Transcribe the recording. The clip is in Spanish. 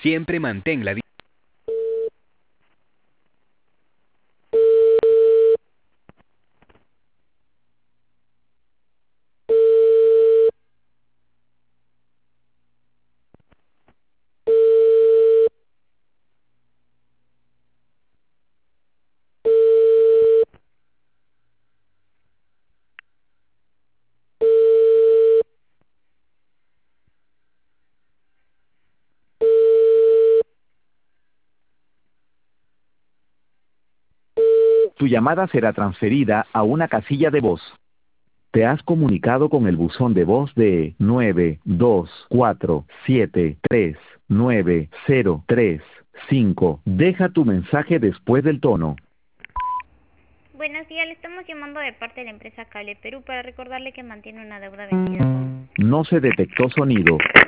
Siempre mantén la Tu llamada será transferida a una casilla de voz. Te has comunicado con el buzón de voz de 924739035. Deja tu mensaje después del tono. Buenos días, le estamos llamando de parte de la empresa Cable Perú para recordarle que mantiene una deuda vencida con... No se detectó sonido.